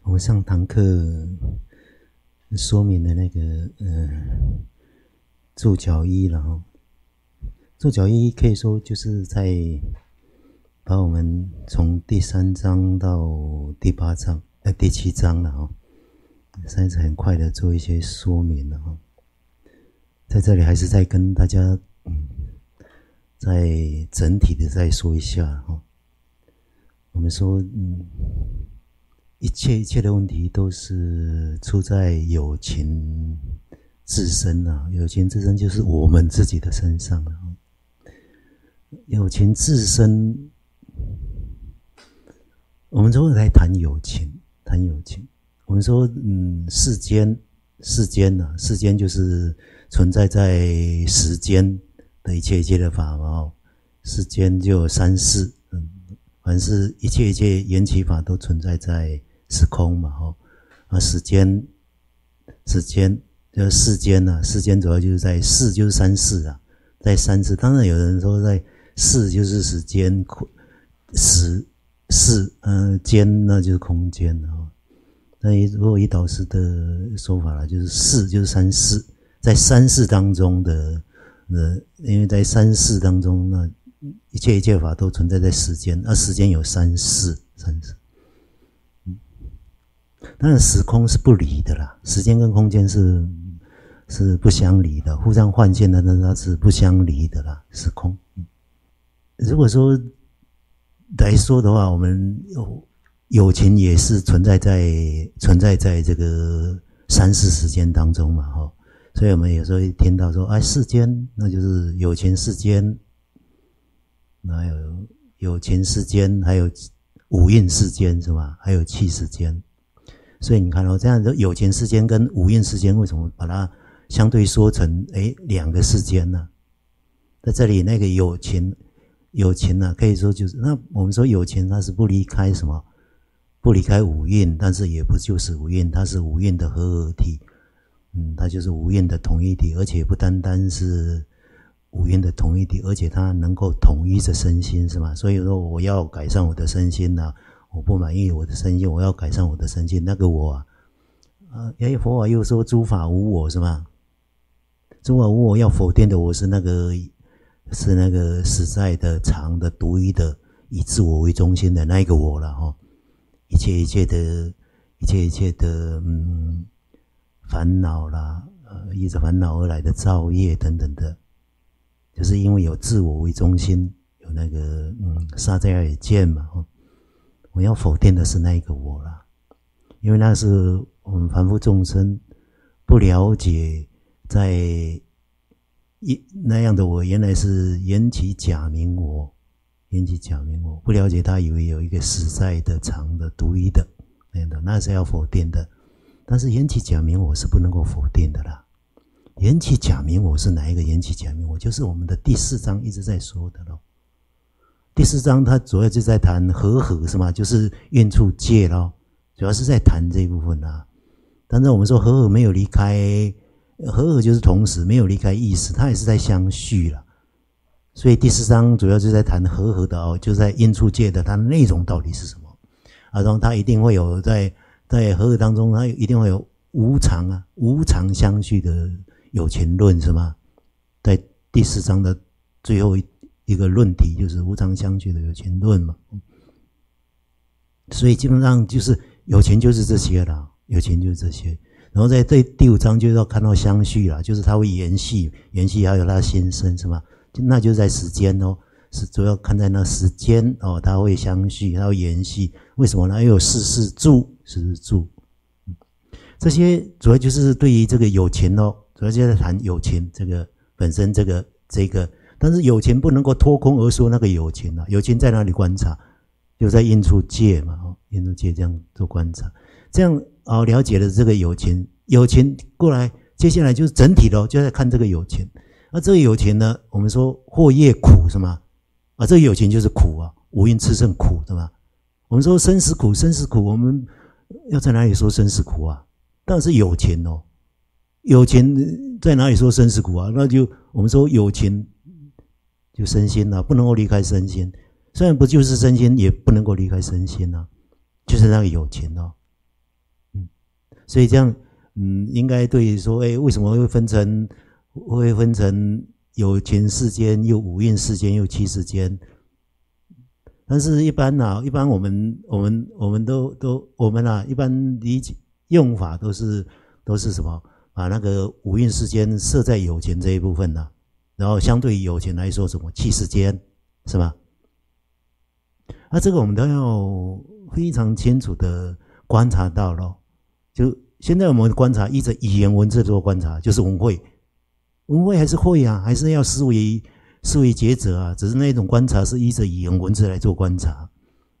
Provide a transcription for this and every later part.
我们上堂课说明的那个注脚一了哈，注脚一可以说就是在把我们从第3章到第8章第7章了哈，现在很快的做一些说明了哈。在这里还是再跟大家再整体的再说一下哈。我们说一切的问题都是出在有情自身啊，有情自身就是我们自己的身上了。有情自身，我们说来谈有情，谈有情。我们说世间就是存在在时间的一切的法嘛，世间就有3世，凡是一切缘起法都存在在时空嘛，时间就是世间啊，世间主要就是在世就是3世啊，在3世。当然有人说在世就是时间，间那就是空间啊。那如果以导师的说法啦，就是世就是3世，在3世当中的因为在3世当中，那一切法都存在在时间，而时间有3世。当然时空是不离的啦，时间跟空间是不相离的，互相换现的，它是不相离的啦，时空。如果说来说的话，我们有情也是存在在这个3世时间当中嘛，所以我们有时候会听到说世间那就是有情世间，还有有情世间，还有五蕴世间是吧？还有气世间。所以你看这样的有情世间跟五蕴世间，为什么把它相对说成2个世间呢？在这里那个有情啊，可以说就是那我们说有情它是不离开什么？不离开五蕴，但是也不就是五蕴，它是五蕴的合合体。它就是五蕴的统一体，而且不单单是五蕴的统一体，而且它能够统一着身心，是吗？所以说我要改善我的身心啊，我不满意我的身心，我要改善我的身心。那个我佛法又说诸法无我，是吗？诸法无我，要否定的我是那个实在的、常的、独一的，以自我为中心的那一个我了哈。一切的烦恼啦，依着烦恼而来的造业等等的，就是因为有自我为中心，有那个杀在耳见嘛。我要否定的是那一个我啦，因为那是我们凡夫众生不了解，在那样的我原来是缘起假名我，不了解他以为有一个实在的、常的、独一的那是要否定的。但是缘起假名我是不能够否定的啦。缘起假名我是哪一个缘起假名我？就是我们的第4章一直在说的咯。第4章它主要就在谈和合是吗？就是运处界咯，主要是在谈这一部分啦。但是我们说和合没有离开，和合就是同时没有离开意识，它也是在相续啦。所以第4章主要就在谈和合的就在运处界的它的内容到底是什么然后它一定会有在和合当中，它一定会有无常相续的有情论是吗？在第4章的最后一个论题就是无常相续的有情论嘛。所以基本上就是有情就是这些啦，有情就是这些。然后在第5章就要看到相续啦，就是它会延续还有它的心生是吗？那就在时间是主要看在那时间它会相续，它会延续。为什么呢？又有世事住，这些主要就是对于这个有情主要就是谈有情这个本身这个，但是有情不能够脱空而说那个有情啊，有情在哪里观察？就在应处界嘛，应处界这样做观察，这样了解了这个有情过来，接下来就是整体就在看这个有情。这个有情呢，我们说惑业苦是吗？这个有情就是苦啊，五蕴炽盛苦对吗？我们说生死苦，我们要在哪里说生死苦啊？当然是有情有情在哪里说生死苦啊？那就我们说有情就身心不能够离开身心，虽然不就是身心，也不能够离开身心就是那个有情所以这样，应该对说，为什么会分成有情世间、又五蕴世间、又七世间？但是一般我们一般理解用法都是什么？把那个五蕴世间设在有情这一部分然后相对于有情来说，什么七世间是吧？这个我们都要非常清楚的观察到了。就现在我们观察，依着语言文字做观察，就是文慧还是慧还是要思维抉择只是那种观察是依着语言文字来做观察。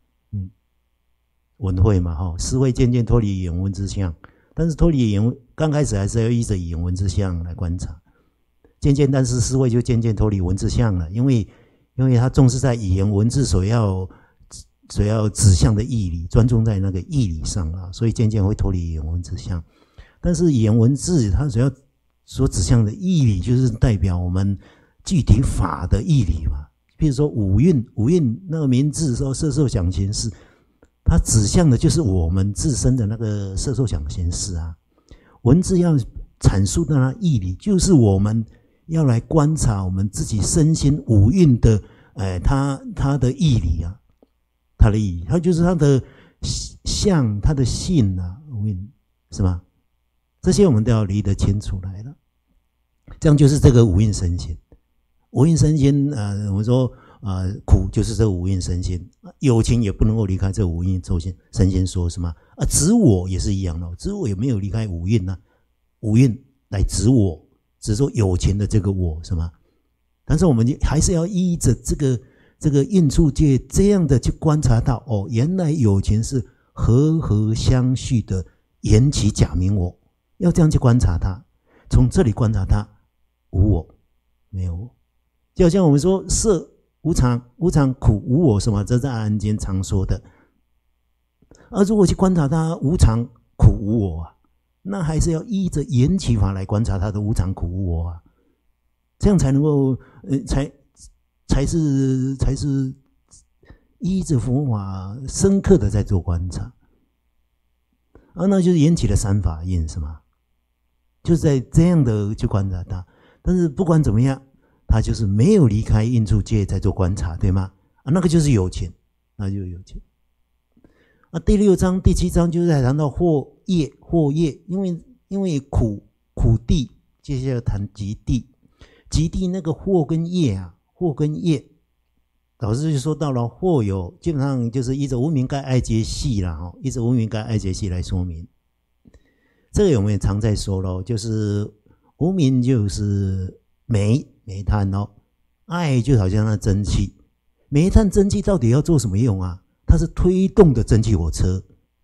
文慧嘛思维渐渐脱离语言文字相，但是脱离语言刚开始还是要依着语言文字相来观察，渐渐但是思维就渐渐脱离文字相了，因为他重视在语言文字所要指向的义理，专注在那个义理上所以渐渐会脱离语言文字相。但是语言文字它所指向的义理，就是代表我们具体法的义理嘛。比如说五蕴那个名字说色受想行识，它指向的就是我们自身的那个色受想行识文字要阐述的那义理，就是我们要来观察我们自己身心五蕴的它的义理它的意义，它就是它的相，它的性是吗？这些我们都要理得清楚来了。这样就是这个五蕴身心。五蕴身心我们说苦就是这个五蕴身心，有情也不能够离开这五蕴身心说什么执我也是一样的，执我也没有离开五蕴五蕴来执我，只说有情的这个我是吗？但是我们还是要依着这个应处界这样的去观察到原来有情是和相续的缘起假名我，要这样去观察它，从这里观察它无我没有我。就好像我们说色无常苦无我什么，这在阿含经常说的。如果去观察它无常苦无我那还是要依着缘起法来观察它的无常苦无我这样才能够才是依着佛法深刻的在做观察那就是缘起的三法印是吗？就是在这样的去观察它。但是不管怎么样，它就是没有离开应处界在做观察，对吗？那个就是有情，那就有情。第6章第7章就是在谈到惑业，因为苦地，接下来谈极地那个惑跟业惑跟业，老师就说到了惑有基本上就是依着无明盖爱结系啦依着无明盖爱结系来说明。这个我们也常在说咯，就是无明就是煤炭爱就好像那蒸汽，煤炭蒸汽到底要做什么用它是推动的蒸汽火车，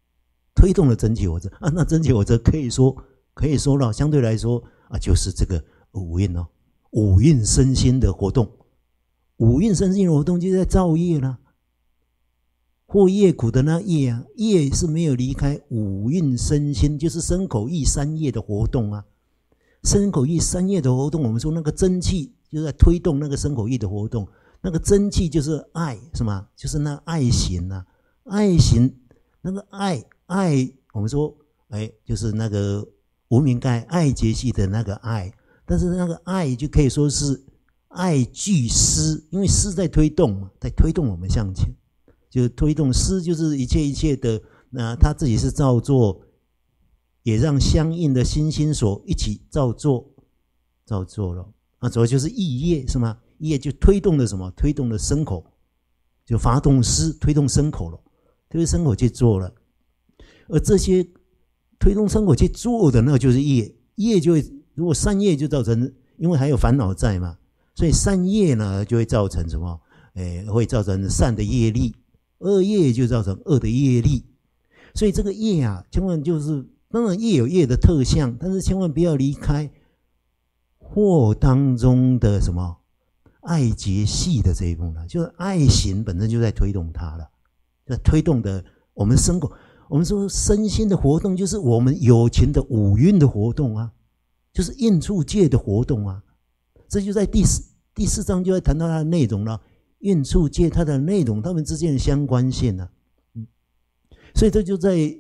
那蒸汽火车可以说了，相对来说就是这个五蕴五蕴身心的活动，五蕴身心的活动就在造业啦。或业苦的那业业是没有离开五蕴身心，就是身口意三业的活动身口意三业的活动，我们说那个真气就在推动那个身口意的活动，那个真气就是爱是吗？就是那爱行爱行那个爱我们说就是那个无明盖爱结系的那个爱，但是那个爱就可以说是爱具思，因为思在推动嘛，在推动我们向前，就推动思就是一切的他自己是造作，也让相应的心所一起造作了主要就是意业是吗？意业就推动了什么？推动了身口，就发动思推动身口了，推动身口去做了。而这些推动身口去做的那个就是业就会，如果善业就造成，因为还有烦恼在嘛，所以善业呢就会造成什么？会造成善的业力，恶业就造成恶的业力。所以这个业千万就是当然业有业的特相，但是千万不要离开惑当中的什么爱结系的这一部分，就是爱行本身就在推动它了，在推动的我们身口，我们说身心的活动，就是我们有情的五蕴的活动就是应处界的活动这就在第4章就会谈到它的内容了，应处界它的内容，它们之间的相关性所以这就在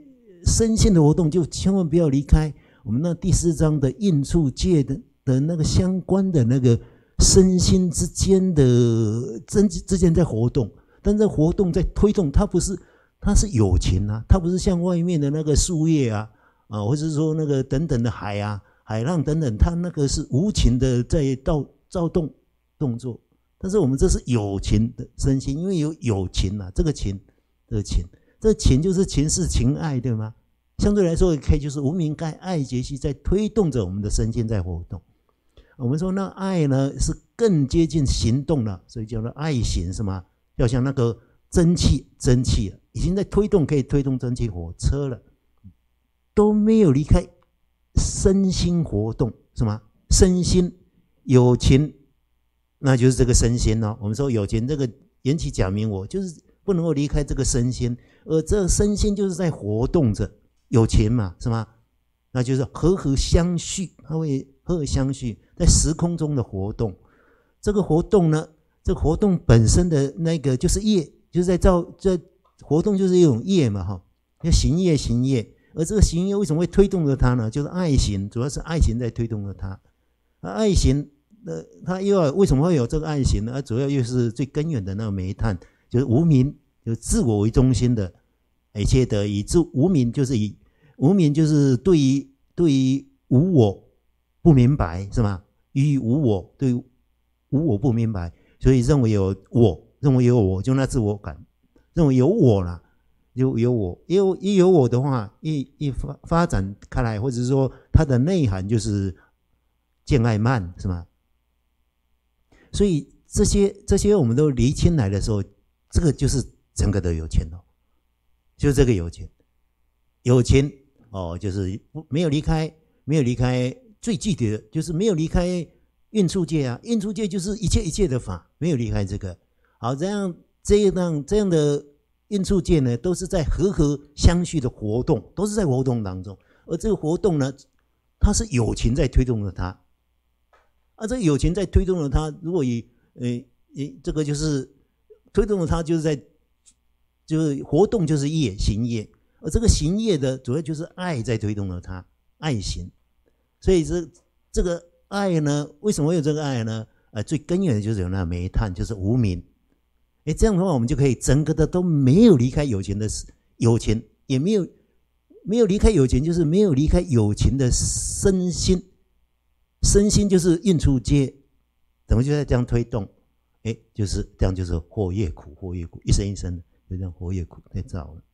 身心的活动，就千万不要离开我们那第4章的应处界的那个相关的那个身心之间在活动，但这活动在推动，它是有情啊，它不是像外面的那个树叶啊，或者说那个等等的海啊、海浪等等，它那个是无情的在躁动作。但是我们这是有情的身心，因为有情啊，这个情就是情是情爱，对吗？相对来说，可以就是无明盖爱结系在推动着我们的身心在活动。我们说那爱呢是更接近行动了，所以叫做爱行，是吗？要像那个蒸汽已经在推动，可以推动蒸汽火车了，都没有离开身心活动，是吗？身心有情，那就是这个身心哦。我们说有情，这个缘起假名我就是不能够离开这个身心，而这个身心就是在活动着，有情嘛，是吗？那就是和相续，它会和相续在时空中的活动。这个活动呢，这个活动本身的那个就是业，就是在这活动就是一种业嘛，哈，要行业。而这个行业为什么会推动着它呢？就是爱行，主要是爱行在推动着它。爱行它又要为什么会有这个爱行呢？主要又是最根源的那个煤炭，就是无明，就是自我为中心的一切的以无明，就是对于无我不明白，是吗？于无我，对无我不明白，所以认为有我，就那自我感，认为有我了，有我的话，一发展开来，或者是说它的内涵就是见爱慢，是吗？所以这些我们都厘清来的时候，这个就是整个的有情哦，就是这个有情哦，就是没有离开最具体的就是没有离开应处界啊，应处界就是一切的法，没有离开这个。好，这样的应处界呢，都是在和相续的活动，都是在活动当中。而这个活动呢，它是有情在推动着它。这个有情在推动着它，如果这个就是推动着它，就是活动就是业行业，而这个行业的主要就是爱在推动着它，爱行。所以这个爱呢，为什么会有这个爱呢？最根源的就是有那煤炭，就是无明。这样的话，我们就可以整个的都没有离开有情的有情，也没有离开有情，就是没有离开有情的身心。身心就是应处界，怎么就在这样推动？就是这样，就是惑业苦，一生一生的就这样惑业苦在造了。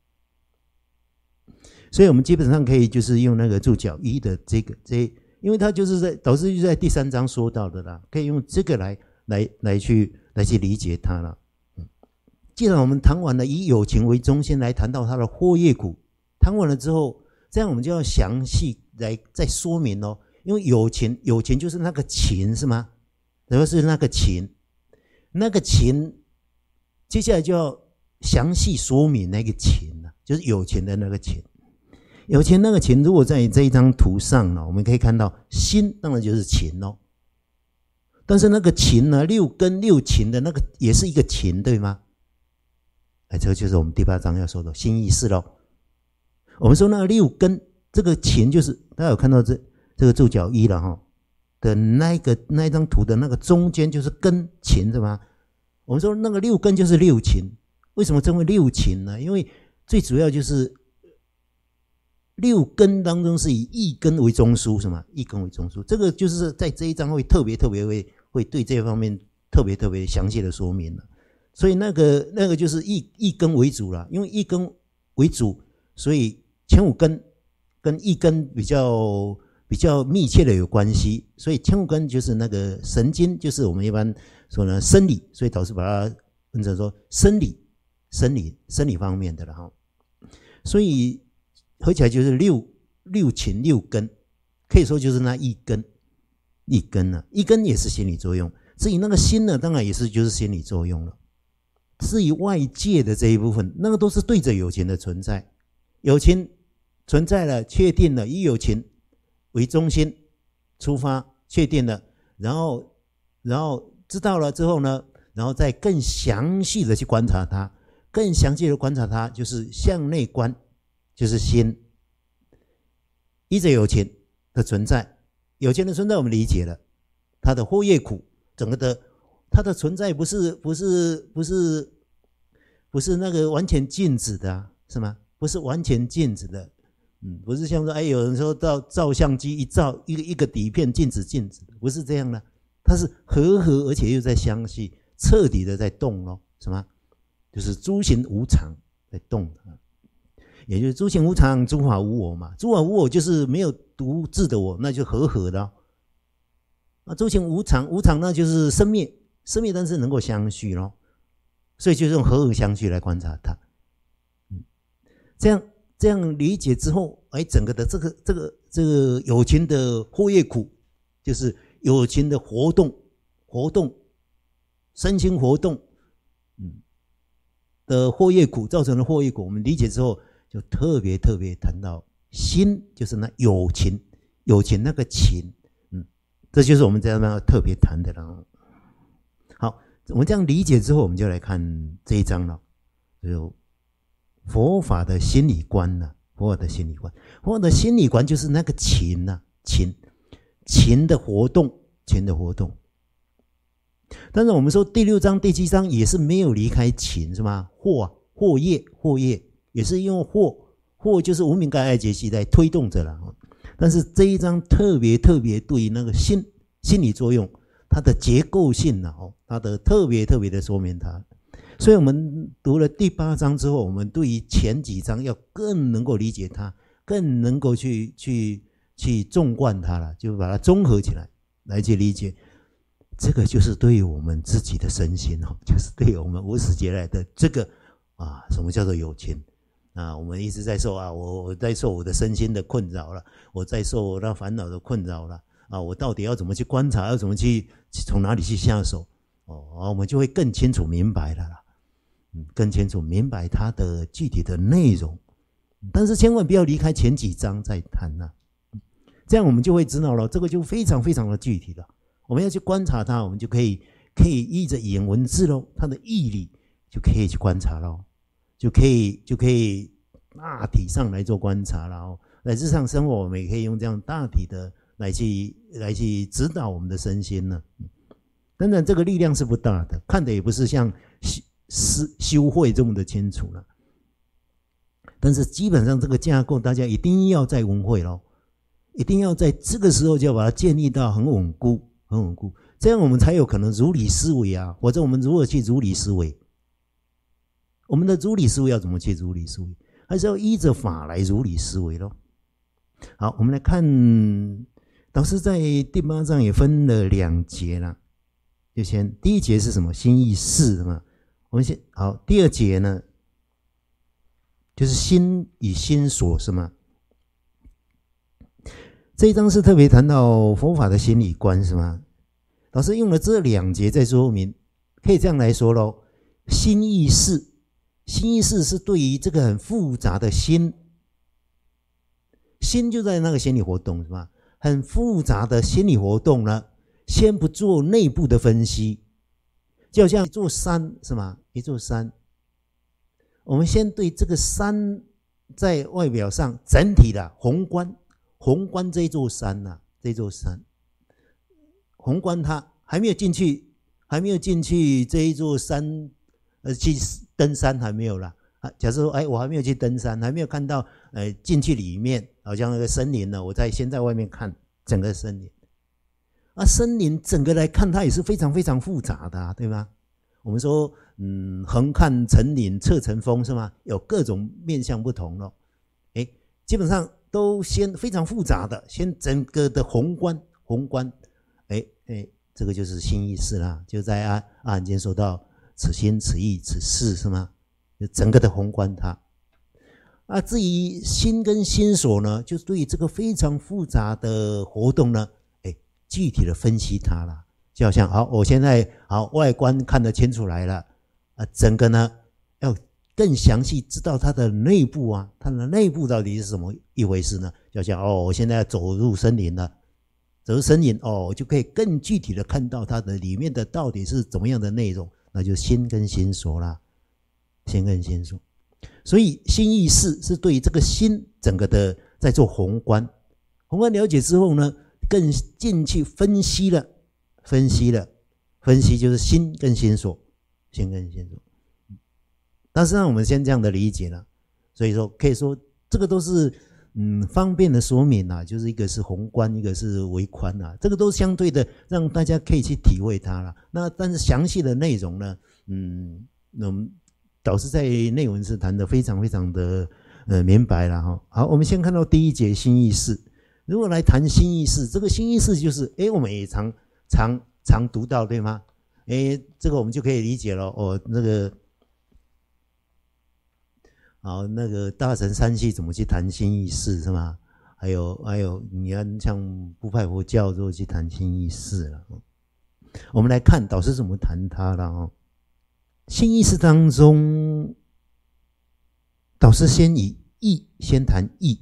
所以我们基本上可以就是用那个注脚一的因为它就是导师就在第3章说到的啦，可以用这个来去理解它了。既然我们谈完了以有情为中心来谈到它的惑业苦，谈完了之后，这样我们就要详细来再说明哦。因为有情就是那个情，是吗？主要是那个情，接下来就要详细说明那个情了，就是有情的那个情。有情那个情，如果在这一张图上呢，我们可以看到心当然就是情哦，但是那个情呢，6根6情的那个也是一个情，对吗？这个就是我们第8章要说的心意识咯。我们说那个6根这个情，就是大家有看到这个注脚一了哈的那一张图的那个中间就是根情，对吗？我们说那个6根就是6情，为什么称为6情呢？因为最主要就是6根当中是以一根为中枢，是吗？一根为中枢，这个就是在这一章会特别会对这方面特别详细的说明了。所以那个就是一根为主了，因为一根为主，所以前5根跟一根比较密切的有关系，所以前5根就是那个神经，就是我们一般说呢生理，所以导师把它分成说生理方面的了哈。所以合起来就是六情6根，可以说就是那一根啊，一根也是心理作用。至于那个心呢，当然也是就是心理作用了。至于外界的这一部分，那个都是对着有情的存在，有情存在了，确定了，以有情为中心出发，确定了，然后知道了之后呢，然后再更详细的去观察它，更详细的观察它，就是向内观， 就是心。依着有情的存在，有情的存在我们理解了，它的祸业苦，整个的它的存在不是那个完全静止的啊，是吗？不是完全静止的，不是像说有人说到照相机一照一个底片静止，不是这样的，它是和而且又在相续，彻底的在动咯，什么？就是诸行无常在动的。也就是诸行无常，诸法无我嘛。诸法无我就是没有独自的我，那就和的那诸行无常，无常那就是生灭，但是能够相续咯。所以就用和相续来观察它。这样理解之后，整个的这个有情的祸业苦，就是有情的活动，身心活动，的祸业苦造成的祸业苦，我们理解之后。就特别谈到心，就是那有情那个情，这就是我们在那要特别谈的了。好，我们这样理解之后，我们就来看这一章了，就佛法的心理观呢，佛法的心理观就是那个情呐，情的活动，但是我们说第6章、第7章也是没有离开情，是吗？祸业。也是因为祸就是无明盖爱结系在推动着了，但是这一章特别对于那个心理作用，它的结构性它的特别的说明它。所以我们读了第8章之后，我们对于前几章要更能够理解它，更能够去纵贯它了，就把它综合起来去理解。这个就是对于我们自己的身心就是对于我们无始劫来的这个什么叫做有情。我们一直在受我在受我的身心的困扰了，我在受我那烦恼的困扰了我到底要怎么去观察，要怎么去从哪里去下手我们就会更清楚明白了啦，更清楚明白它的具体的内容，但是千万不要离开前几章再谈这样我们就会知道了，这个就非常的具体了。我们要去观察它，我们就可以依着语言文字咯，它的义理就可以去观察咯。就可以大体上来做观察了在日常生活我们也可以用这样大体的来去指导我们的身心呢。当然这个力量是不大的，看的也不是像修会这么的清楚了，但是基本上这个架构大家一定要在文会咯，一定要在这个时候就要把它建立到很稳固，这样我们才有可能如理思维或者我们如何去如理思维。我们的如理思维要怎么去如理思维？还是要依着法来如理思维咯。好，我们来看导师在第8章也分了2节啦，就先第1节是什么？心意识嘛。我们好，第2节呢就是心与心所，是吗？这一章是特别谈到佛法的心理观，是吗？导师用了这2节在说明，可以这样来说咯，心意识是对于这个很复杂的心就在那个心理活动，是吧？很复杂的心理活动呢，先不做内部的分析，就好像一座山，是吗？一座山，我们先对这个山在外表上整体的宏观这座山宏观它还没有进去这一座山去登山还没有啦。假设说我还没有去登山，还没有看到进去里面好像那个森林呢，我先在外面看整个森林森林整个来看它也是非常复杂的对吧？我们说横看成岭侧成峰，是吗？有各种面向不同咯。基本上都先非常复杂的，先整个的宏观这个就是心意识啦，就在阿含经说到此心此意此事，是吗？就整个的宏观它至于心跟心所呢，就对于这个非常复杂的活动呢具体的分析它啦。就好像好，我现在外观看得清楚来了整个呢要更详细知道它的内部它的内部到底是什么一回事呢？就好像我现在要走入森林了，走入森林我就可以更具体的看到它的里面的到底是怎么样的内容，那就心跟心所啦，心跟心所。 所以心意识是对这个心整个的在做宏观了解之后呢，更进去分析就是心跟心所，但是让我们先这样的理解了，所以说可以说这个都是方便的说明啊，就是一个是宏观，一个是微宽啊，这个都相对的让大家可以去体会它了。那但是详细的内容呢，导师在内文是谈得非常非常的明白了哈。好，我们先看到第一节心意识。如果来谈心意识，这个心意识就是我们也常读到，对吗？这个我们就可以理解了哦。那个好，那个大乘三系怎么去谈心意识是吗？还有，你看像部派佛教都去谈心意识了。我们来看导师怎么谈它了哦。心意识当中，导师先以意先谈意。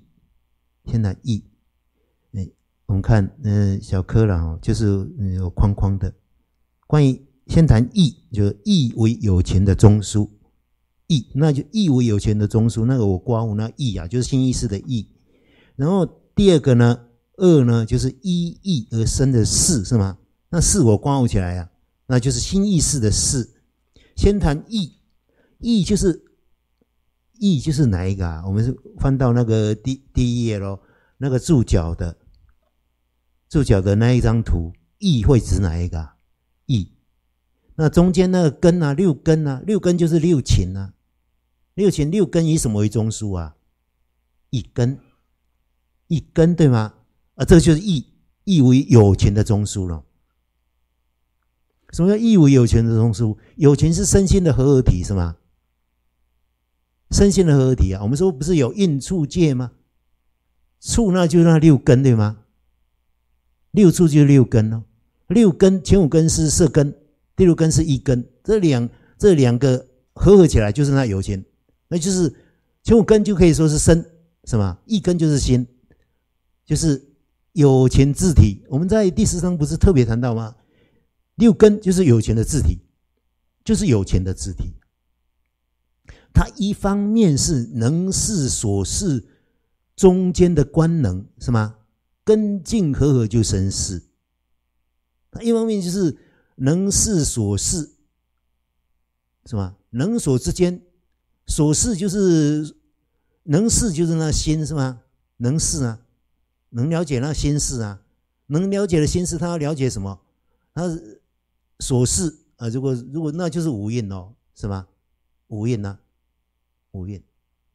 我们看小科了哦，就是有框框的。关于先谈意，就意为有情的中枢。意，那就意为有情的中枢，那个我刮胡那意啊，就是心意识的意。然后第二个呢，二呢，就是依意而生的事，是吗？那事我刮胡起来啊，那就是心意识的事。先谈意，意就是哪一个啊？我们是翻到那个第一页咯，那个注脚的那一张图，意会指哪一个啊？意。那中间那个根啊，六根就是六情啊，六根以什么为中枢啊？一根对吗？这个就是意为有情的中枢了。什么叫意为有情的中枢？有情是身心的合合体是吗？身心的合合体啊，我们说不是有应处界吗？处那就是那六根对吗？六处就是六根哦，六根前五根是色根，第六根是意根，这两个合合起来就是那有情，那就是前五根就可以说是身，是吗？意根就是心，就是有情自体。我们在第十章不是特别谈到吗？六根就是有情的自体，它一方面是能事所事中间的观能，是吗？根境合合就生事。它一方面就是能事所事，是吗？能所之间，所事就是能事就是那心，是吗？能事啊，能了解那心事啊，能了解的心事，他要了解什么？他所事啊，如果那就是五蕴哦，是吗？五蕴啊，五蕴。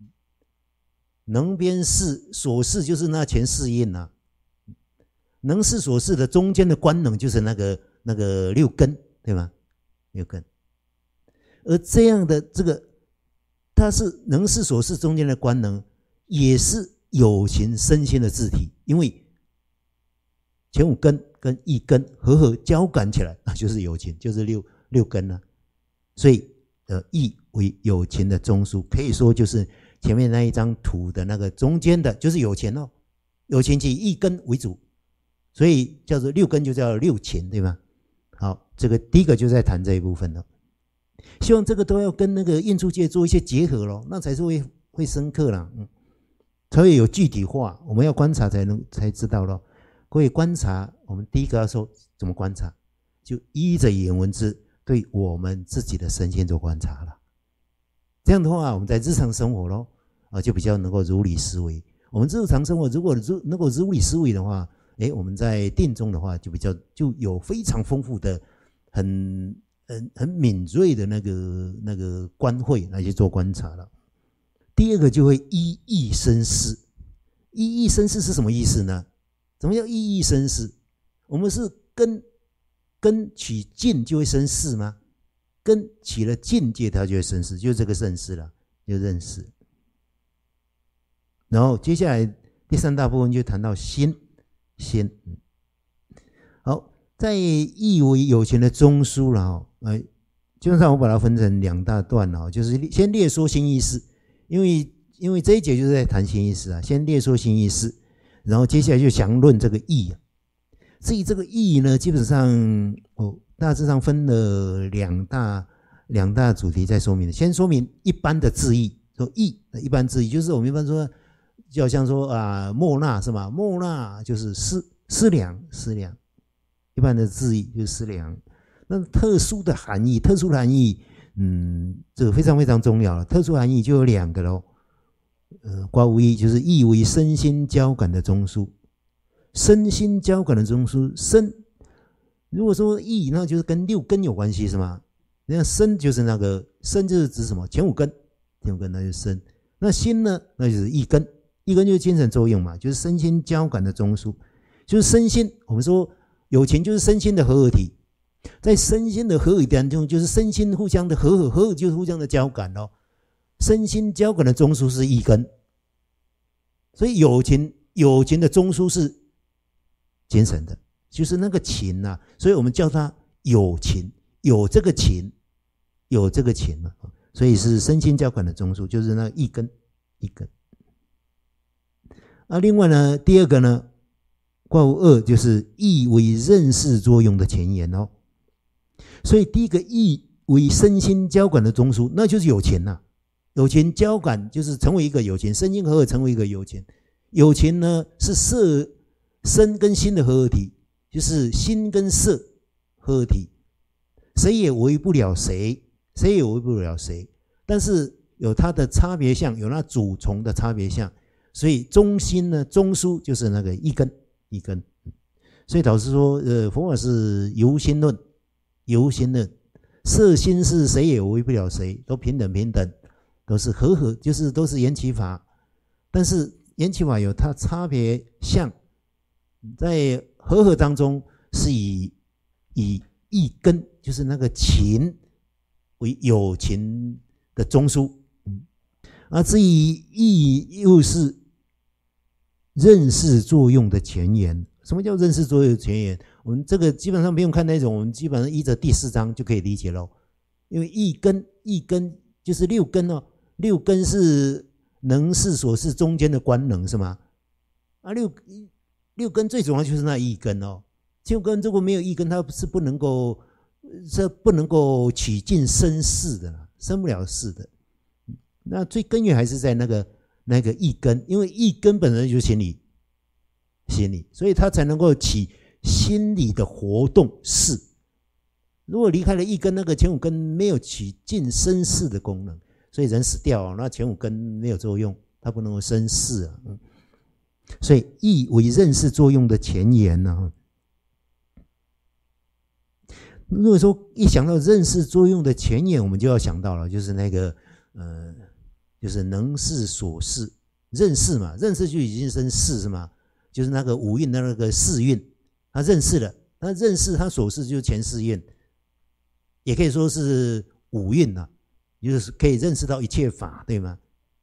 能边事所事就是那前四蕴啊，能事所事的中间的观能就是那个六根，对吗？六根。而这样的这个，它是能事所事中间的观能，也是有情身心的自体，因为前五根跟一根合交感起来，那就是有情，就是六根啊。所以意为有情的中枢，可以说就是前面那一张图的那个中间的，就是有情哦，有情以一根为主，所以叫做六根就叫六情，对吗？好，这个第一个就在谈这一部分了。希望这个都要跟那个应处界做一些结合咯，那才是会深刻啦，才会有具体化。我们要观察才知道咯。各位观察，我们第一个要说怎么观察，就依着言文字对我们自己的身心做观察了。这样的话，我们在日常生活咯，就比较能够如理思维。我们日常生活如果能够如理思维的话，我们在定中的话就有非常丰富的很敏锐的那个观慧来去做观察了。第二个就会依义生事。依义生事是什么意思呢？怎么叫依义生事？我们是根取境就会生事吗？根起了境界它就会生事，就是这个认识了，就认识。然后接下来第三大部分就谈到心。好，在意为有情的中枢了基本上我把它分成两大段了，就是先列说心意识，因为这一节就是在谈心意识啊，先列说心意识，然后接下来就详论这个意啊。至于这个意呢，基本上大致上分了两大主题在说明。先说明一般的字义， 说义，一般字义就是我们一般说，就好像说莫那是吗？莫那就是思量，一般的字义就是思量。那特殊的含义，这个非常非常重要了。特殊含义就有2个咯。卦无一就是义为身心交感的中枢，身心交感的中枢，身如果说义，那就是跟6根有关系是吗？那身就是那个身就是指什么？前5根那就是身。那心呢？那就是一根就是精神作用嘛，就是身心交感的中枢，就是身心。我们说有情就是身心的合合体，在身心的合合体当中，就是身心互相的合合就是互相的交感咯。身心交感的中枢是一根，所以有情的中枢是精神的，就是那个情啊，所以我们叫它有情，有这个情嘛，所以是身心交感的中枢，就是那一根。另外呢，第2个呢，卦无二就是义为认识作用的前言哦。所以第一个义为身心交感的中枢，那就是有情啊。有情交感就是成为一个有情，身心合合成为一个有情。有情呢是色身跟心的合合体，就是心跟色合合体，谁也为不了谁，但是有它的差别相，有那主从的差别相，所以中心呢，中枢就是那个一根。所以导师说，佛法是由心论，色心是谁也为不了谁，都平等，都是合合，就是都是缘起法，但是缘起法有它差别相，在合合当中是以一根，就是那个情为有情的中枢，至于义又是认识作用的前言。什么叫认识作用的前言？我们这个基本上不用看那种，我们基本上依着第4章就可以理解咯。因为一根就是6根哦，6根是能事所事中间的官能是吗？六根最主要就是那一根哦。6根如果没有一根，它是不能够起尽生事的，生不了事的。那最根源还是在那个一根，因为一根本身就是心理，所以它才能够起心理的活动事。如果离开了一根，那个前5根没有起尽生事的功能，所以人死掉，那前5根没有作用，它不能够生事啊。所以义为认识作用的前言呢。如果说一想到认识作用的前言，我们就要想到了，就是那个就是能事所事，认识嘛，认识就已经生事是吗？就是那个五蕴的那个四蕴，他认识了，他认识他所事就是前4蕴，也可以说是五蕴啊，就是可以认识到一切法，对吗？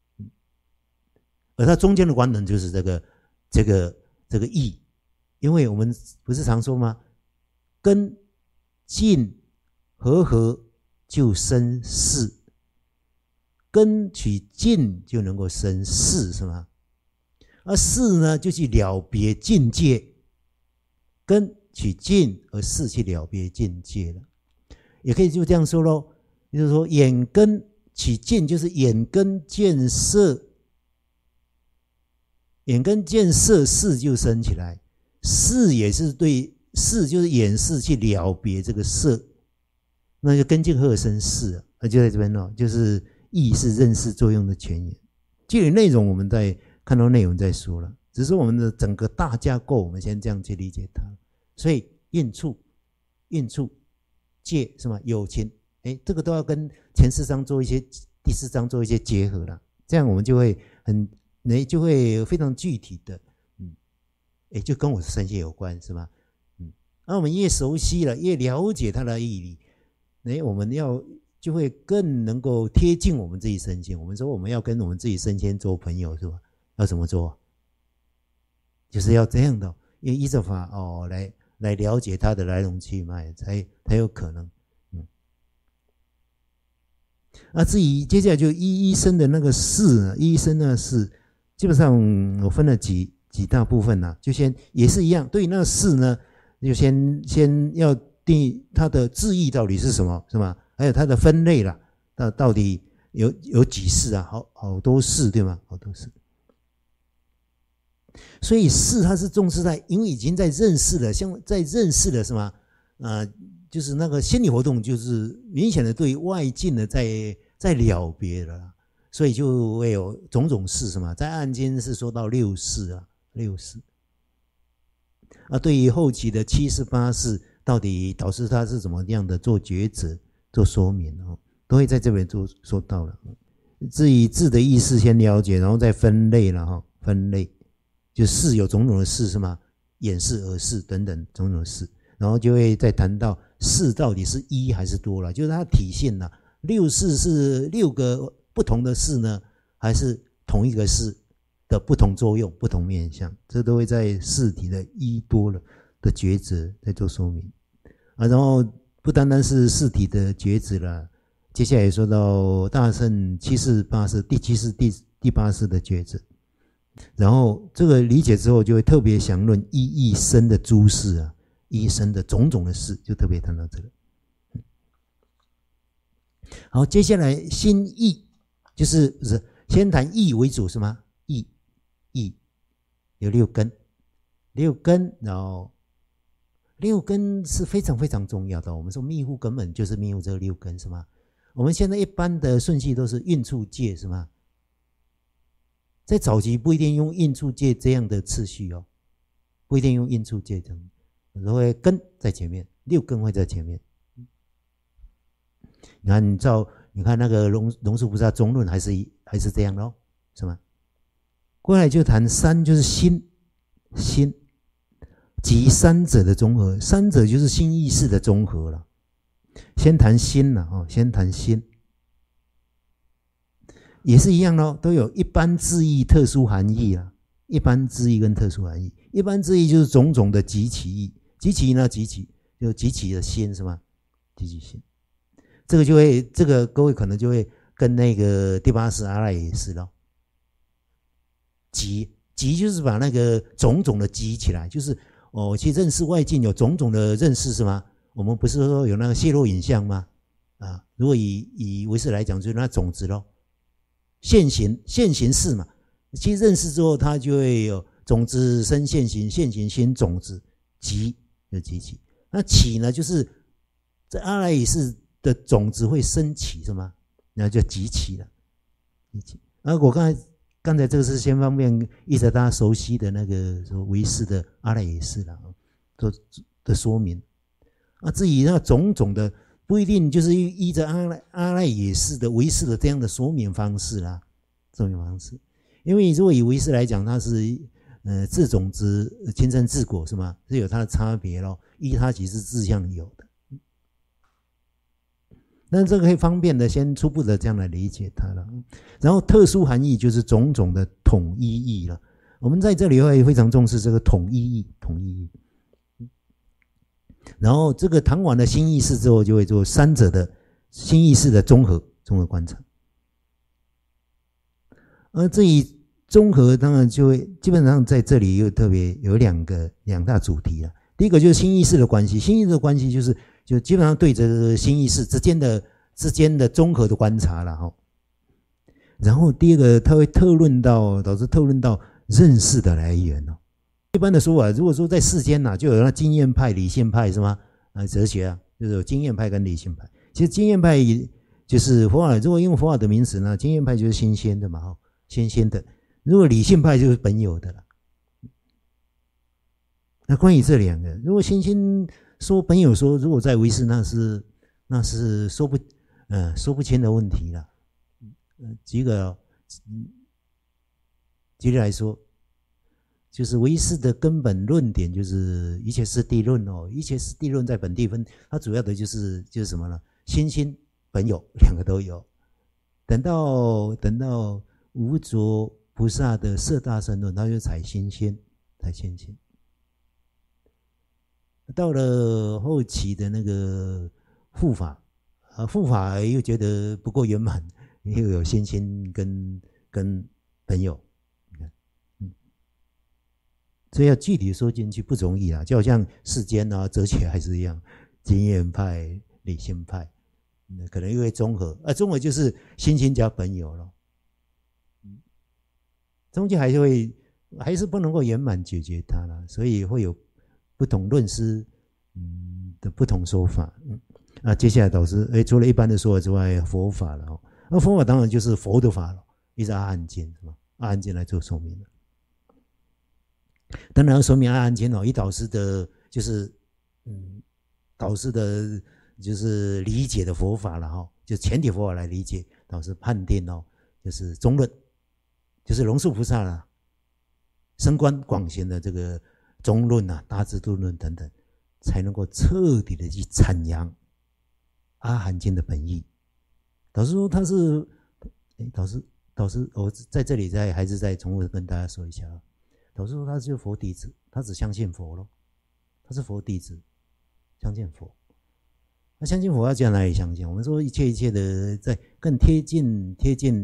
而它中间的官能就是这个义，因为我们不是常说吗？根尽和合就生事，根取尽就能够生事，是吗？而事呢，就去了别境界，根取尽而事去了别境界了，也可以就这样说咯，就是说眼根取尽，就是眼根见色，眼根见色，事就生起来，事也是对事，就是眼识去了别这个色，那就根尽合生事啊，那就在这边咯，就是义是认识作用的前言。具体内容我们在看到内容再说了，只是我们的整个大架构，我们先这样去理解它。所以应处戒是吗？有情，这个都要跟前4章做一些，第4章做一些结合了，这样我们就会就会非常具体的，就跟我的身心有关是吗？那我们越熟悉了，越了解它的意义，我们就会更能够贴近我们自己身心。我们说我们要跟我们自己身心做朋友是吧？要怎么做？就是要这样的，因为依着法来了解它的来龙去脉，才有可能。至于接下来就一生的那个事呢，一生的事，基本上我分了几大部分呢，就先也是一样，对于那个事呢，就先要定它的字义到底是什么，是吗？还有它的分类啦，到底有几世啊，好多世对吗？好多世。所以世它是重视在，因为已经在认识了，像在认识了什么就是那个心理活动，就是明显的对外境的在了别了，所以就会有种种事什么，在暗间是说到六世啊，六世。对于后期的7世8世，到底导师他是怎么样的做抉择、做说明都会在这边做说到了。至于字的意思先了解，然后再分类了分类就事有种种的事是吗？眼视、耳视等等种种的事，然后就会再谈到事到底是一还是多了，就是它体现了六事是6个不同的事呢，还是同一个事的不同作用、不同面向，这都会在事体的一多了的抉择在做说明然后不单单是事体的抉择了，接下来说到大乘7世8世第7世第8世的抉择，然后这个理解之后，就会特别详论一义生的诸事一生的种种的事，就特别谈到这个。好，接下来心意就是不是先谈意为主是吗？意有6根，6根，然后6根是非常非常重要的。我们说密护根本就是密护这6根是吗？我们现在一般的顺序都是运处界是吗？在早期不一定用运处界这样的次序不一定用运处界这样，然后根在前面，6根会在前面。你看那个龙树菩萨中论还是这样咯，是吗？过来就谈三，就是心即三者的综合，三者就是心意识的综合了。先谈心了先谈心，也是一样咯，都有一般字义、特殊含义啦。一般字义跟特殊含义，一般字义就是种种的集起义，集起呢集起就集起的心是吗？集起心，这个各位可能就会跟那个第8世阿赖耶识咯。集就是把那个种种的集起来，就是去认识外境有种种的认识是吗？我们不是说有那个泄露影像吗？如果以唯识来讲，就是那种子咯，现行识嘛。去认识之后，它就会有种子生现行，现行新种子集就集起。那起呢，就是在阿赖耶识的种子会升起是吗？然后就集起了。我刚才这个是先方便一直大家熟悉的那个唯识的阿赖耶识的说明至于那种种的不一定就是依着阿赖耶识的唯识的这样的说明方式啦，因为如果以唯识来讲，它是自种子亲生自果是吗？是有它的差别咯，依它即是自相有的。那这个可以方便的先初步的这样来理解它了。然后特殊含义就是种种的统一义了。我们在这里会非常重视这个统一义。然后这个谈完了心意识之后，就会做三者的心意识的综合观察。至于综合，当然就会基本上在这里又特别有两大主题了。第一个就是心意识的关系，心意识的关系就基本上对着心意识之间的综合的观察了然后第二个，他会导致特论到认识的来源一般的说法，如果说在世间就有那经验派、理性派是吗？哲学就是有经验派跟理性派。其实经验派就是佛法，如果用佛法的名词呢，经验派就是新鲜的嘛新鲜的。如果理性派就是本有的了。那关于这两个，如果新鲜说本有说，如果在唯识，那是说不清的问题了。举例来说，就是唯识的根本论点就是一切是地论一切是地论在本地分，它主要的就是什么呢？心本有两个都有。等到无着菩萨的摄大乘论，他就采心仙。到了后期的那个护法又觉得不够圆满，又有心仙跟本有，所以要具体说进去不容易就好像世间哲学还是一样，经验派、理性派可能又会综合，综合就是心性加本有了，中间还是不能够圆满解决它了，所以会有不同论师的不同说法。接下来导师除了一般的说法之外，佛法了那佛法当然就是佛的法了，依照阿含经是吧？阿含经来做说明了。当然要说明阿含经以导师的就是导师的就是理解的佛法了就前提佛法来理解，导师判定就是中论，就是龙树菩萨啦，升观广贤的这个中论大智度论等等，才能够彻底的去阐扬阿含经的本意。导师说他是导师我在这里还是再重复跟大家说一下导师说他是佛弟子，他只相信佛咯，他是佛弟子，相信佛。那相信佛要讲哪里相信？我们说一切的在更贴近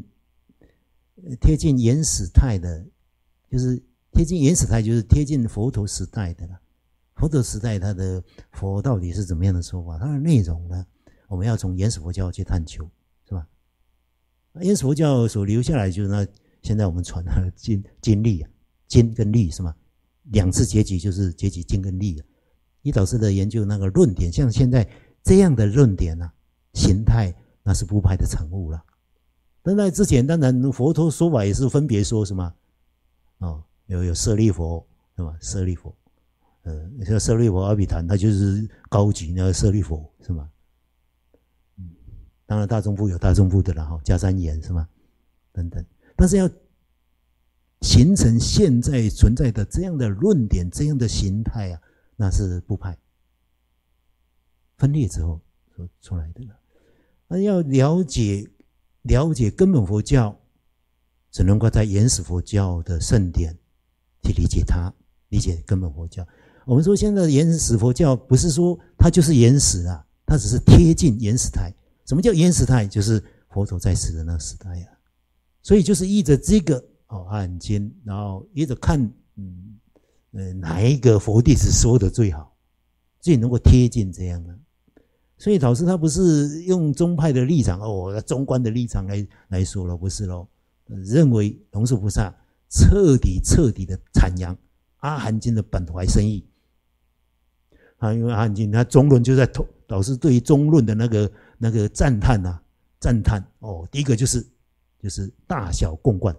原始态的，就是贴近原始态，就是贴近佛陀时代的了。佛陀时代他的佛到底是怎么样的说法？它的内容呢，我们要从原始佛教去探求，是吧？原始佛教所留下来就是那现在我们传的经律经跟律是吗？两次结集就是结集经跟律以导师的研究那个论点，像现在这样的论点形态那是部派的产物了。但在之前，当然佛陀说法也是分别说什么有舍利佛是吧？舍利佛，像舍利佛阿毗昙，他就是高级那个舍利佛是吗？当然大众部有大众部的了加三言是吗？等等，但是要形成现在存在的这样的论点、这样的形态那是部派分裂之后所出来的了。那要了解根本佛教，只能够在原始佛教的圣典去理解它，理解根本佛教。我们说现在的原始佛教不是说它就是原始它只是贴近原始态。什么叫原始态？就是佛陀在世的那个时代所以就是依着这个阿含经，然后依着看哪一个佛弟子说的最好，最能够贴近这样的。所以导师他不是用宗派的立场中观的立场来说了，不是咯，认为龙树菩萨彻底的阐扬阿含经的本怀深意因为阿含经他中论就在导师对于中论的那个赞叹第一个就是大小共观，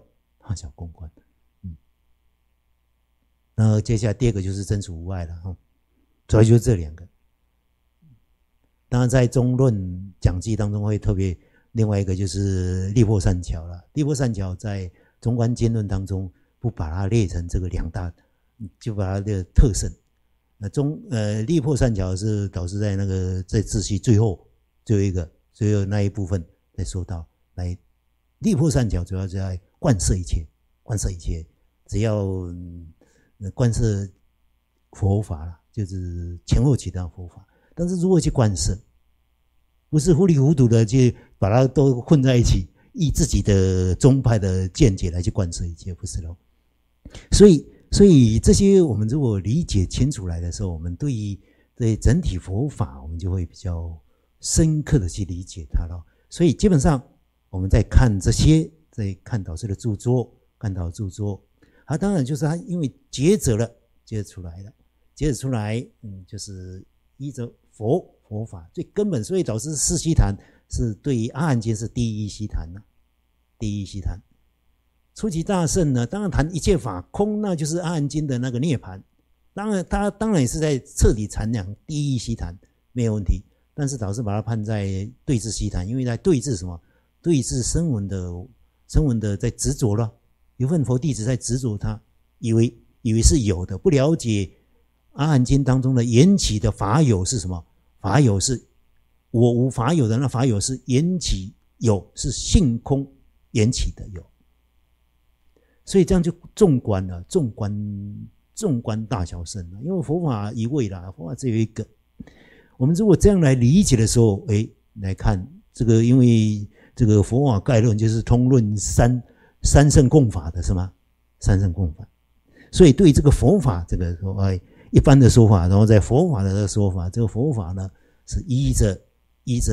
那接下来第二个就是真除无碍了主要就是这两个。当然在中论讲记当中会特别另外一个就是力破善巧了。力破善巧在中观经论当中不把它列成这个两大，就把它的特色。力破善巧是导师在在自序最后那一部分再说到来。力破善巧主要在贯摄一切，只要贯摄佛法啦，就是前后起到佛法。但是如何去贯摄，不是糊里糊涂的去把它都混在一起，以自己的宗派的见解来去贯摄一切，不是咯。所以这些我们如果理解清楚来的时候，我们对整体佛法我们就会比较深刻的去理解它了。所以基本上我们在看这些，在看导师的著作，看导著作，当然就是他因为抉择出来就是依着佛法最根本，所以导师四悉檀是对于阿含经是第一悉檀第一悉檀。初期大圣呢，当然谈一切法空，那就是阿含经的那个涅槃。他当然也是在彻底阐扬第一悉檀，没有问题。但是导师把它判在对治悉檀，因为在对治什么？对治声闻的在执着了，有份佛弟子在执着他，以为是有的，不了解阿含经当中的缘起的法有是什么？法有是我无法有的，那法有是缘起有，是性空缘起的有。所以这样就纵观了，纵观大小圣了。因为佛法一位啦，佛法只有一个。我们如果这样来理解的时候，来看这个，因为这个佛法概论就是通论三圣共法的是吗？三圣共法。所以对这个佛法这个一般的说法，然后在佛法的这个说法，这个佛法呢是依着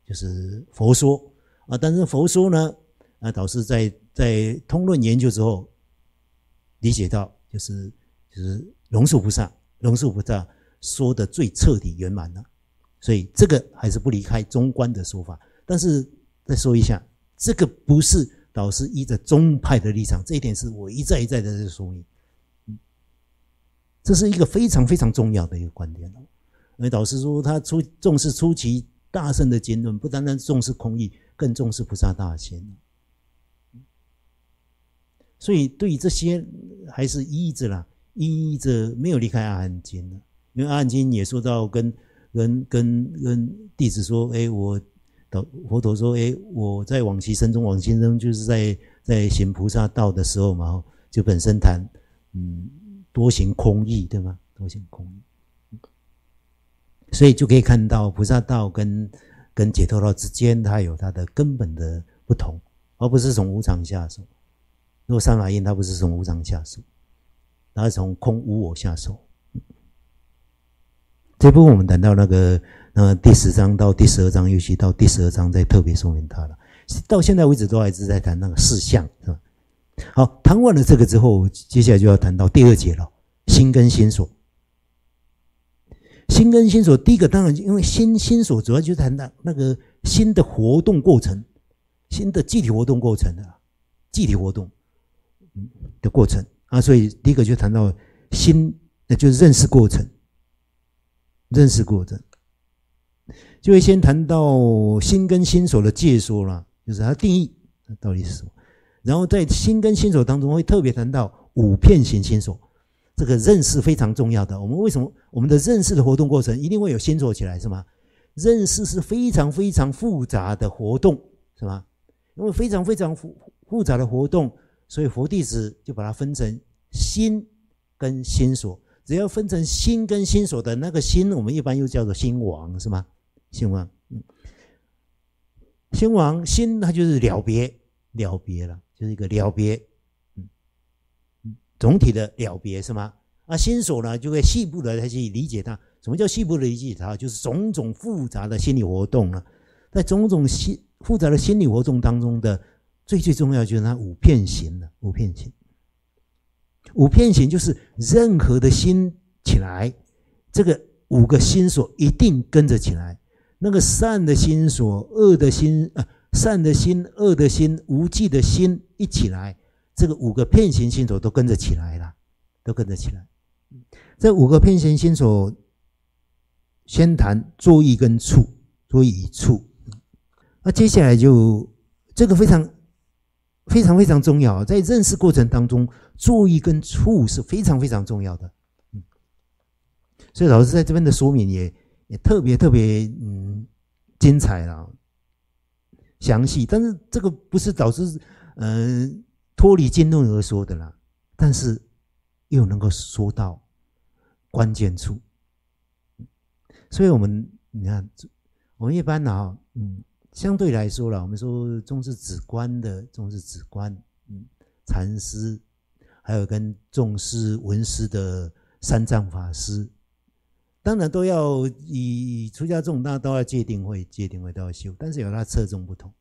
就是佛说啊。但是佛说呢，导师在通论研究之后，理解到就是龙树菩萨说的最彻底圆满了。所以这个还是不离开中观的说法。但是再说一下，这个不是导师依着宗派的立场，这一点是我一再的在说明。这是一个非常非常重要的一个观点。因为导师说他重视初期大乘的经论，不单单重视空义，更重视菩萨大心。所以对于这些还是依着没有离开阿含经。因为阿含经也说到跟弟子说，佛陀说，我在往昔生中就是在行菩萨道的时候嘛，就本身谈多行空义，对吗？多行空义，所以就可以看到菩萨道跟解脱道之间，它有它的根本的不同，而不是从无常下手。如果三法印，它不是从无常下手，它是从空无我下手。这部分我们谈到那个第10章到第12章，尤其到第12章再特别说明它了。到现在为止都还是在谈那个事项，是吧？好，谈完了这个之后，接下来就要谈到第2节了，心跟心所。心跟心所，第一个当然因为心所主要就是谈到那个心的活动过程，心的具体活动过程具体活动的过程啊，所以第一个就谈到心，那就是认识过程。就会先谈到心跟心所的界说啦，就是它定义到底是什么。然后在心跟心所当中会特别谈到5片形心所，这个认识非常重要的。我们为什么我们的认识的活动过程一定会有心所起来，是吗？认识是非常非常复杂的活动，是吗？因为非常非常复杂的活动，所以佛弟子就把它分成心跟心所。只要分成心跟心所的那个心，我们一般又叫做心王，是吗？心王，心王心，它就是了别了，就是一个了别，总体的了别，是吗？心所呢，就会细部的来去理解它。什么叫细部的理解它？就是种种复杂的心理活动了。在种种复杂的心理活动当中的最重要就是它5片形了，5片形。5片形就是任何的心起来，这个5个心所一定跟着起来。那个善的心所、恶的心、善的心、恶的心、无记的心一起来，这个5个片形心所都跟着起来了，都跟着起来。这5个片形心所，先谈作意跟处，作意与处。那接下来就这个非常重要，在认识过程当中，作意跟处是非常非常重要的。所以老师在这边的说明也特别精彩了，详细。但是这个不是导师脱离经论而说的啦，但是又能够说到关键处。所以你看，我们一般相对来说啦，我们说重视止观的，重视止观，禅师，还有跟重视文师的三藏法师，当然都要以出家众，那都要戒定慧都要修，但是有它侧重不同。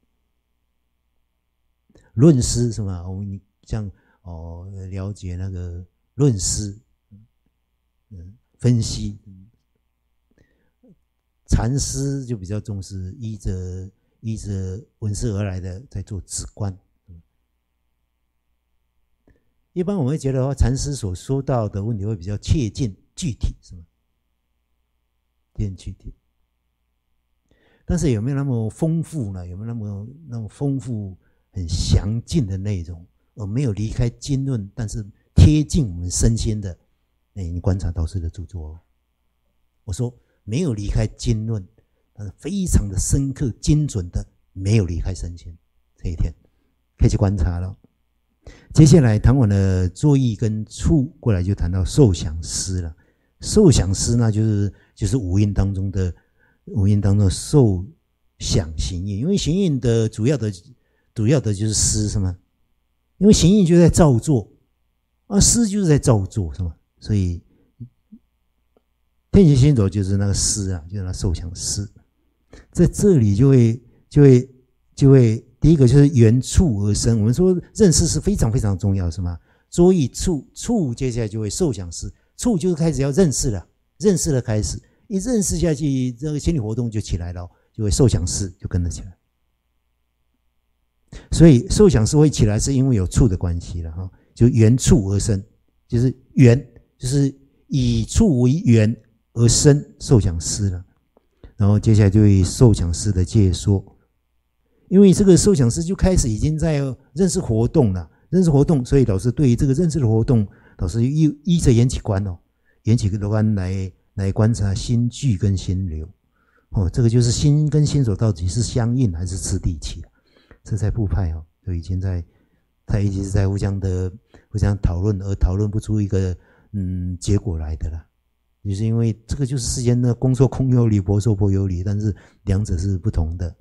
论师是吗？我们像了解那个论师，分析，禅师就比较重视依着文师而来的在做止观。一般我们会觉得禅师所说到的问题会比较切近具体，是吗？切近具体，但是有没有那么丰富呢？有没有那么丰富、很详尽的内容，而没有离开经论，但是贴近我们身心的？你观察导师的著作，我说没有离开经论，但是非常的深刻、精准的，没有离开身心。这一天可以去观察了。接下来谈完了作意跟处，过来就谈到受想思了。受想思呢，就是五蕴当中的受想行印，因为行印的主要的就是思，是吗？因为行印就在造作，思就是在造作，是吗？所以天行心所就是那个思啊，就是那受想思。 在这里就会第一个就是缘处而生。我们说认识是非常非常重要，是吗？所以处接下来就会受想思，处就是开始要认识了，认识了开始，一认识下去，这个心理活动就起来了，就会受想思就跟着起来。所以受想思会起来，是因为有处的关系了哈，就缘处而生，就是缘，就是以处为缘而生受想思了。然后接下来就会受想思的介说，因为这个受想思就开始已经在认识活动了，认识活动，所以老师对于这个认识的活动，老师依着缘起观缘起观来观察心聚跟心流。这个就是心跟心所到底是相应还是次第起。这在部派就已经他一直在互相讨论，而讨论不出一个结果来的啦。就是因为这个就是世间的公说空有理，婆说婆有理，但是两者是不同的。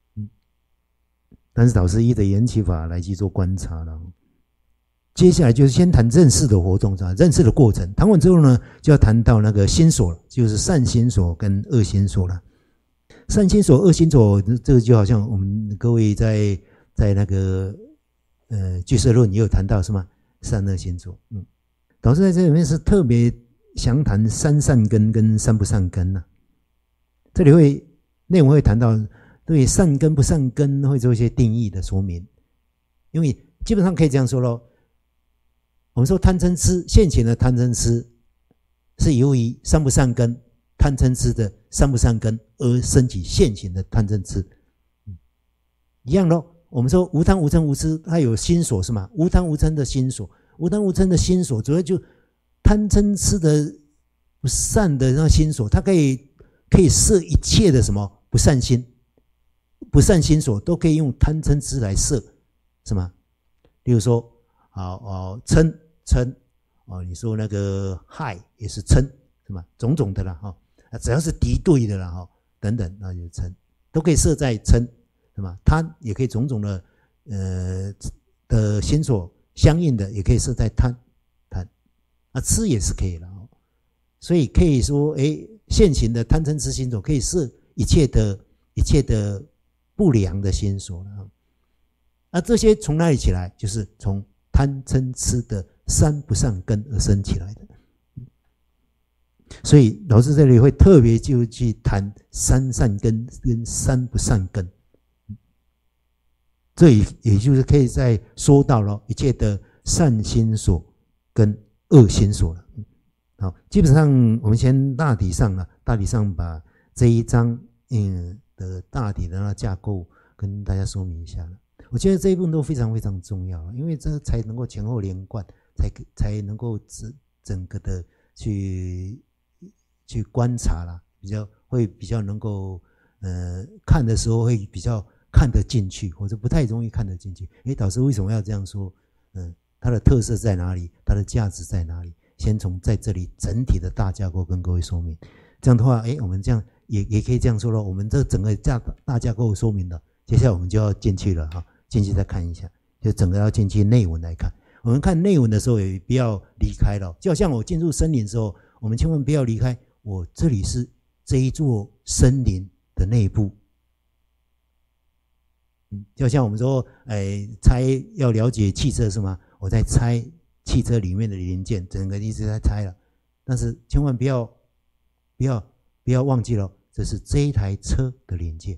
但是老师依着缘起法来去做观察了。接下来就是先谈认识的活动，认识的过程。谈完之后呢，就要谈到那个心所了，就是善心所跟恶心所了。善心所、恶心所，这个就好像我们各位在那个俱舍论也有谈到，是吗？善恶心所。老师在这里面是特别详谈三善根跟三不善根啊。这里内容会谈到对善根不善根会做一些定义的说明，因为基本上可以这样说咯，我们说贪嗔痴，现前的贪嗔痴是由于善不善根，贪嗔痴的善不善根而升起现行的贪嗔痴，一样咯。我们说无贪无嗔无痴，它有心所，是吗？无贪无嗔的心所，无贪无嗔的心所，主要就贪嗔痴的不善的那心所，它可以摄一切的什么不善心，不善心所都可以用贪嗔痴来摄，是吗？例如说，嗔，你说那个害也是嗔，是吗？种种的啦，只要是敌对的啦，等等，那就嗔，都可以摄在嗔，是吗？贪也可以种种的的心所相应的，也可以摄在贪，痴也是可以了，所以可以说，现行的贪嗔痴心所可以摄一切的不良的心所了。这些从哪里起来？就是从贪嗔痴的三不善根而生起来的。所以老师这里会特别就去谈三善根跟三不善根，这也就是可以再说到了一切的善心所跟恶心所了。好，基本上我们先大体上把这一章的大体的那架构跟大家说明一下了。我觉得这一部分都非常非常重要，因为这才能够前后连贯，才能够整个的去观察啦，会比较能够看的时候会比较看得进去，或者不太容易看得进去。导师为什么要这样说？它的特色在哪里？它的价值在哪里？先从在这里整体的大架构跟各位说明。这样的话，我们这样也可以这样说咯，我们这整个大架构说明了，接下来我们就要进去了哈，进去再看一下，就整个要进去内文来看。我们看内文的时候也不要离开了，就好像我进入森林的时候，我们千万不要离开，我这里是这一座森林的内部。就像我们说，要了解汽车是吗？我在拆汽车里面的零件，整个一直在拆了，但是千万不要忘记了，这是这一台车的零件。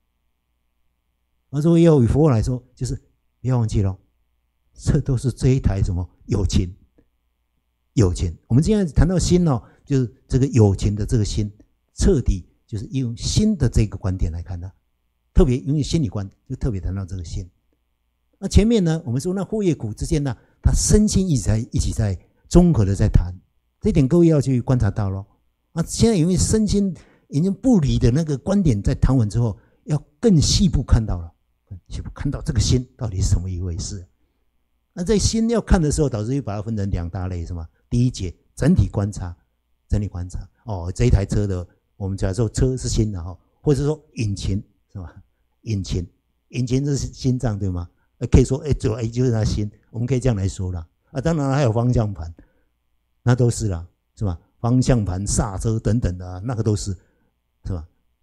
而作为要与佛来说，就是不要忘记了，这都是这一台什么有情。我们现在谈到心就是这个有情的这个心，彻底就是用心的这个观点来看的，特别因为心理观就特别谈到这个心。那前面呢，我们说那惑业苦之间呢，他身心一起在综合的在谈，这一点各位要去观察到咯。现在因为身心已经不离的那个观点在谈完之后，要更细部看到了，看到这个心到底是什么一回事。那在心要看的时候，导师就把它分成两大类，是吗？第一节整体观察，这一台车的，我们假设车是心的或者说引擎是吧？引擎是心脏对吗？可以说就是它心，我们可以这样来说啦。当然还有方向盘，那都是啦，是吧？方向盘、刹车等等的那个都是，是吧？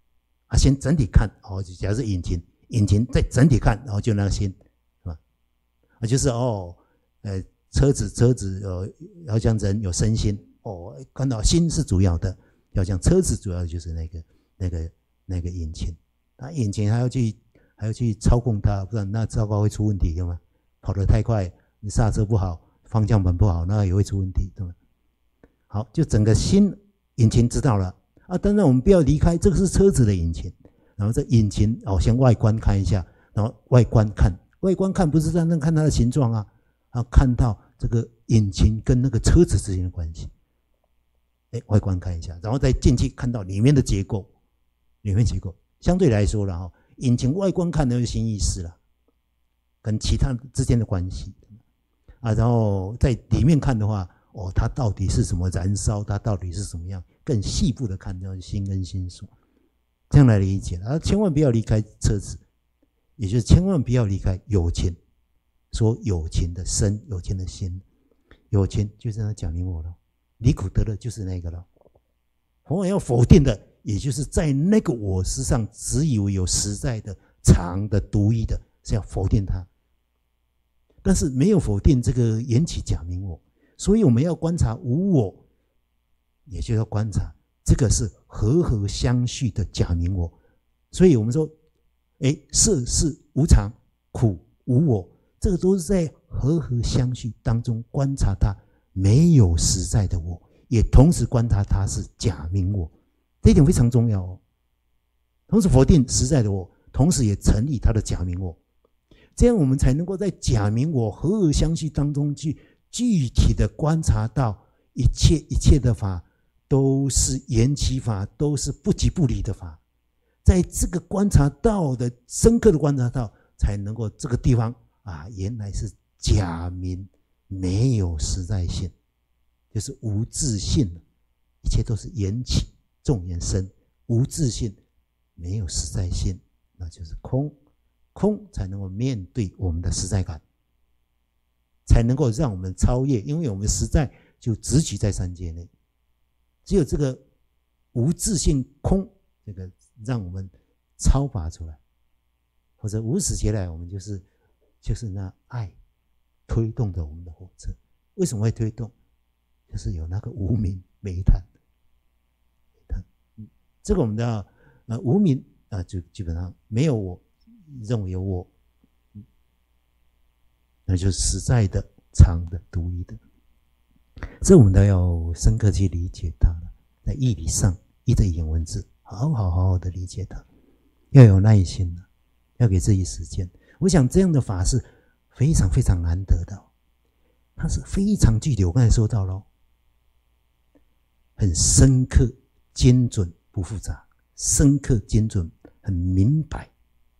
先整体看假如是引擎再整体看，然后就那个心，是吧？就是车子要像人有身心看到心是主要的，要像车子主要的就是那个引擎，那引擎还要去操控它，不然那糟糕会出问题，对吗？跑得太快，你刹车不好，方向盘不好，那也会出问题，对吗？好，就整个心引擎知道了当然我们不要离开，这个是车子的引擎，然后这引擎先外观看一下，然后外观看不是在那看它的形状要看到这个引擎跟那个车子之间的关系，外观看一下，然后再进去看到里面的结构，相对来说了引擎外观看的是心意识了，跟其他之间的关系然后在里面看的话它到底是什么燃烧，它到底是什么样，更细部的看叫心跟心所，这样来理解千万不要离开车子，也就是千万不要离开有情，说有情的身，有情的心，有情就是他讲明我了，离苦得乐就是那个了。我要否定的，也就是在那个我身上只以为有实在的、常的、独一的，是要否定它。但是没有否定这个缘起假名我，所以我们要观察无我，也就要观察这个是和合相续的假名我。所以我们说色是无常，苦无我，这个都是在和合相续当中观察它没有实在的我，也同时观察它是假名我，这一点非常重要同时否定实在的我，同时也成立它的假名我，这样我们才能够在假名我和合相续当中去具体的观察到一切的法都是缘起法，都是不即不离的法。在这个观察到的深刻的观察到，才能够这个地方原来是假名，没有实在性，就是无自性，一切都是缘起众缘生，无自性，没有实在性，那就是空。空才能够面对我们的实在感，才能够让我们超越，因为我们实在就直取在三界内，只有这个无自性空，这个让我们超拔出来，或者无始劫来我们就是那爱推动着我们的火车。为什么会推动？就是有那个无明煤炭，这个我们的无明就基本上没有我，认为有我，那就是实在的、常的、独一的。这我们都要深刻去理解它了，在义理上，依着语言文字，好好的理解它，要有耐心了，要给自己时间。我想这样的法是非常非常难得的，它是非常具体。我刚才说到了，很深刻、精准、不复杂，深刻、精准、很明白。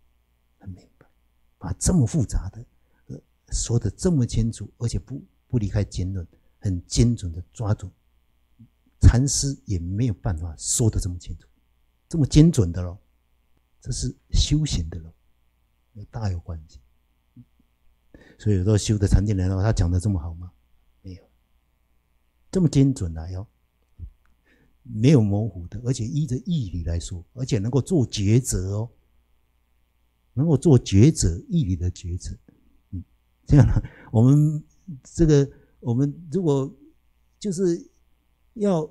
把这么复杂的说得这么清楚，而且不离开经论，很精准的抓住，禅师也没有办法说得这么清楚，这么精准的咯，这是修行的咯，大有关系。所以有时候修的禅定人他讲得这么好吗？没有，这么精准来没有模糊的，而且依着义理来说，而且能够做抉择能够做抉择，义理的抉择。这样我们如果就是要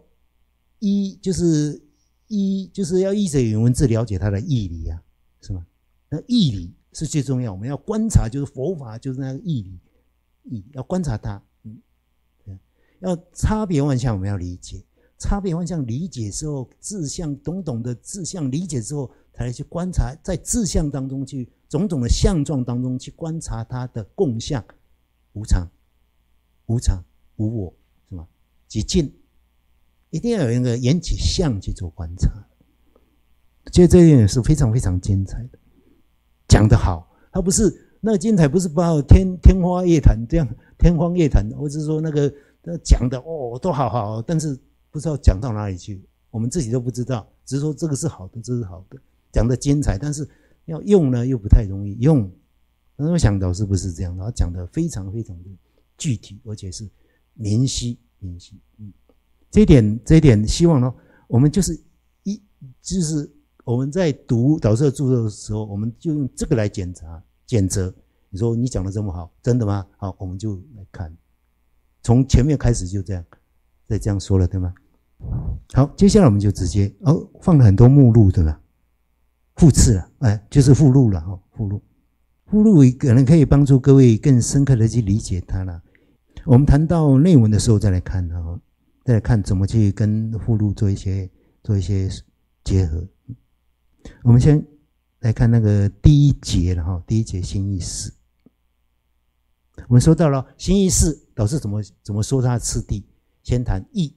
就是要依着语言文字了解它的义理是吗？那义理是最重要，我们要观察，就是佛法就是那个义理，要观察它。要差别万象，我们要理解。差别万象理解之后，志向懂的志向理解之后，才去观察，在志向当中去种种的相状当中去观察它的共相，无常、无我，是吗？即尽，一定要有一个缘起相去做观察。觉得这一点是非常非常精彩的，讲得好。它不是那个精彩，不是把天花夜谭这样天方夜谭，或者是说那个讲的都好，但是不知道讲到哪里去，我们自己都不知道，只是说这个是好的，这是好的，讲的精彩，但是要用呢又不太容易用。但是我想到是不是这样？他讲的非常非常的具体，而且是明晰。这一点希望呢，我们就是我们在读导师的著作的时候，我们就用这个来检责。你说你讲的这么好，真的吗？好，我们就来看，从前面开始就这样，再这样说了，对吗？好，接下来我们就直接放了很多目录，对吧？附次了，就是附录了附录。附录可能可以帮助各位更深刻的去理解它了。我们谈到内文的时候再来看再来看怎么去跟附录做一些结合。我们先来看那个第一节了第一节心意识。我们说到了心意识，导师怎么说它的次第？先谈意，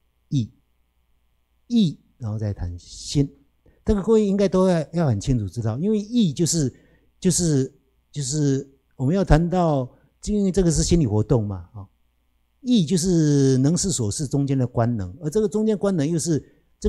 然后再谈心。这个各位应该都要很清楚知道，因为意就是我们要谈到，因为这个是心理活动嘛意就是能事所事中间的官能，而这个中间官能又是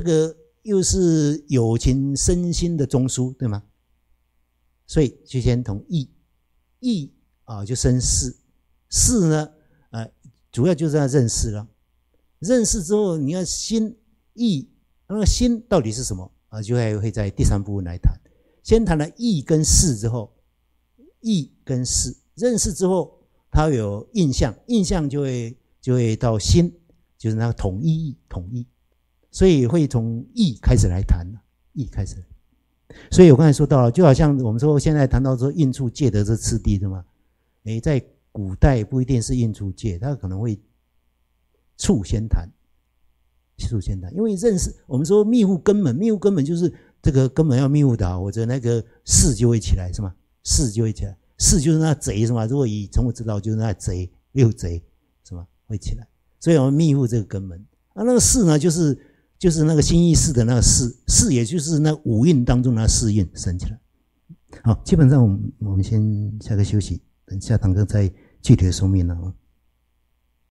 有情身心的中枢，对吗？所以就先从意就生事，事呢主要就是要认识了。认识之后，你要心意，那个心到底是什么就会在第三部分来谈。先谈了意跟事之后，意跟事认识之后，它有印象，印象就会到心，就是那个统一，所以会从意开始来谈，意开始。所以我刚才说到了，就好像我们说现在谈到说应处戒的这次第，对吗？在古代不一定是应处戒，它可能会处先谈，因为认识我们说密户根本就是这个根本要密户的好，或者那个事就会起来，是吗？事就会起来，事就是那贼，是吗？如果以从我知道就是那贼六贼，是吗？会起来，所以我们密户这个根本那个事呢，就是那个心意识的那个事，也就是那五蕴当中的四蕴生起来。好，基本上我们先下个休息，等下堂课再具体的说明了